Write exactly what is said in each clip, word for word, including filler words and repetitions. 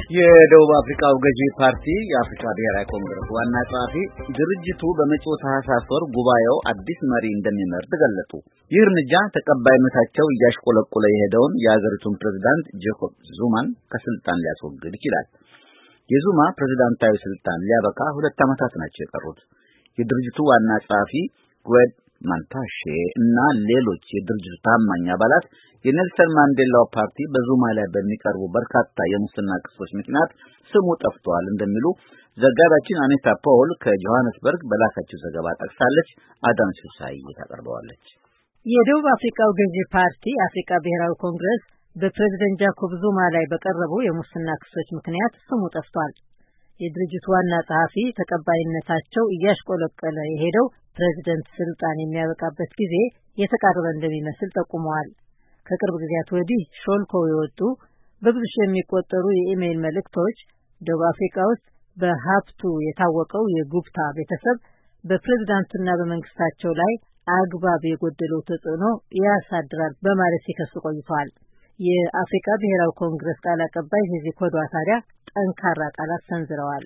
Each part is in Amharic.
የደቡብ አፍሪካው ገዢ ፓርቲ የአፍሪካ ብሔራዊ ኮንግረስ ዋና ጸሐፊ ድርጅቱ በመጪው ታህሳስ ወር ጉባኤው አዲስ መሪ እንደሚመርጥ ገለጹ። ይህ እርምጃ ተቀባይነታቸው እያሽቆለቆለ የሄደውን የአገሪቱን ፕሬዝዳንት ጄኮብ ዙማን ከስልጣን ሊያስወግድ ይችላል። የዙማ ፕሬዝዳንታዊ ስልጣን ሊያበቃ ሁለት ዓመታት ናቸው የቀሩት። የድርጅቱ ዋና ጸሐፊ ግዌድ ማንታሼ እና ሌሎች የድርጅቱ ታማኝ አባላት የኔልሰን ማንዴላው ፓርቲ በዙማ ላይ በሚቀርቡ በርካታ የሙስና ክሶች ምክንያት ስሙ ጠፍቷል እንደሚሉ ዘጋቢያችን አኔታ ፖል ከጆሃንስበርግ በላከችው ዘገባ ጠቅሳለች። አዳም ሱሳይ ታቀርበዋለች። የደቡብ አፍሪካው ገዢ ፓርቲ አፍሪካ ብሔራዊ ኮንግረስ በፕሬዝዳንት ጃኮብ ዙማ ላይ በቀረቡ የሙስና ክሶች ምክንያት ስሙ ጠፍቷል። የድርጅቱ ዋና ጸሐፊ ተቀባይነታቸው እያሽቆለቆለ የሄደው ፕሬዝዳንት ስልጣን የሚያበቃበት ጊዜ የተቃረበ እንደሚመስል ጠቁመዋል። ከቅርብ ጊዜያት ወዲህ ሾልኮው የወጡ በብዙ ሺህ የሚቆጠሩ የኢሜይል መልእክቶች ደቡብ አፍሪካ ውስጥ በሀብቱ የታወቀው የጉፕታ ቤተሰብ በፕሬዝዳንቱና በመንግስታቸው ላይ አግባብ የጎደለው ተጽዕኖ ያሳድራል በማለት ሲከሱ ቆይተዋል። የአፍሪካ ብሔራዊ ኮንግረስ ቃል አቀባይ ሄዚ ኮዷ ታዲያ ጠንካራ ቃላት ሰንዝረዋል።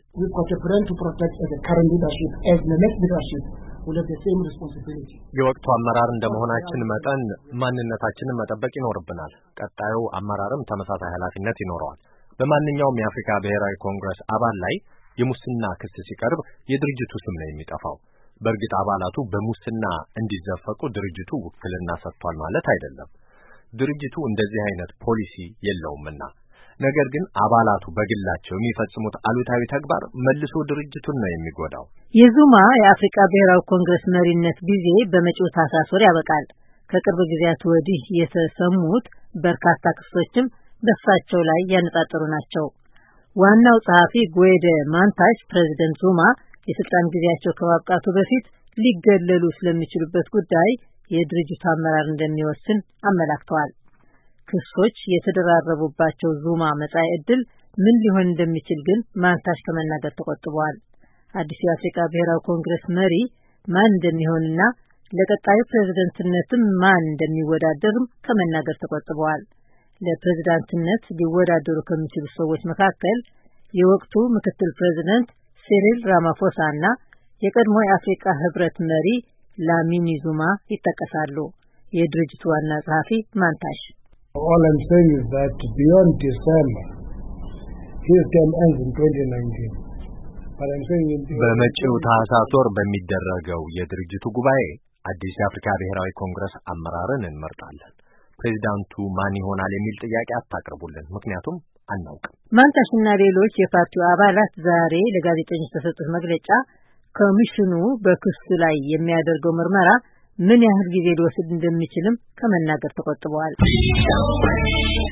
የወቅቱ አመራር እንደመሆናችን መጠን ማንነታችንን መጠበቅ ይኖርብናል። ቀጣዩ አመራርም ተመሳሳይ ኃላፊነት ይኖረዋል። በማንኛውም የአፍሪካ ብሔራዊ ኮንግረስ አባል ላይ የሙስና ክስ ሲቀርብ የድርጅቱ ስም ነው የሚጠፋው። በእርግጥ አባላቱ በሙስና እንዲዘፈቁ ድርጅቱ ውክልና ሰጥቷል ማለት አይደለም። ድርጅቱ እንደዚህ አይነት ፖሊሲ የለውምና። ነገር ግን አባላቱ በግላቸው የሚፈጽሙት አሉታዊ ተግባር መልሶ ድርጅቱን ነው የሚጎዳው። የዙማ የአፍሪካ ብሔራዊ ኮንግረስ መሪነት ጊዜ በመጪው ታህሳስ ወር ያበቃል። ከቅርብ ጊዜያት ወዲህ የተሰሙት በርካታ ክሶችም በእሳቸው ላይ ያነጣጠሩ ናቸው። ዋናው ጸሐፊ ግዌድ ማንታሽ ፕሬዝዳንት ዙማ የስልጣን ጊዜያቸው ከማብቃቱ በፊት ሊገለሉ ስለሚችሉበት ጉዳይ የድርጅቱ አመራር እንደሚወስን አመላክተዋል። ክሶች የተደራረቡባቸው ዙማ መጻኢ ዕድል ምን ሊሆን እንደሚችል ግን ማንታሽ ከመናገር ተቆጥበዋል። አዲሱ የአፍሪካ ብሔራዊ ኮንግረስ መሪ ማን እንደሚሆንና ለቀጣዩ ፕሬዝዳንትነትም ማን እንደሚወዳደርም ከመናገር ተቆጥበዋል። ለፕሬዝዳንትነት ሊወዳደሩ ከሚችሉ ሰዎች መካከል የወቅቱ ምክትል ፕሬዝዳንት ሲሪል ራማፎሳ እና የቀድሞ የአፍሪካ ህብረት መሪ ላሚኒ ዙማ ይጠቀሳሉ። የድርጅቱ ዋና ጸሐፊ ማንታሽ All I'm saying is that beyond December, his term ends in twenty nineteen. But I'm saying in በመጪው ታህሳስ ወር በሚደረገው የድርጅቱ ጉባኤ አዲስ የአፍሪካ ብሔራዊ ኮንግረስ አመራርን እንመርጣለን። ፕሬዝዳንቱ ማን ይሆናል የሚል ጥያቄ አታቅርቡልን፣ ምክንያቱም አናውቅም። ማንታሽና ሌሎች የፓርቲው አባላት ዛሬ ለጋዜጠኞች በሰጡት መግለጫ ኮሚሽኑ በክሱ ላይ የሚያደርገው ምርመራ ምን ያህል ጊዜ ሊወስድ እንደሚችልም ከመናገር ተቆጥበዋል።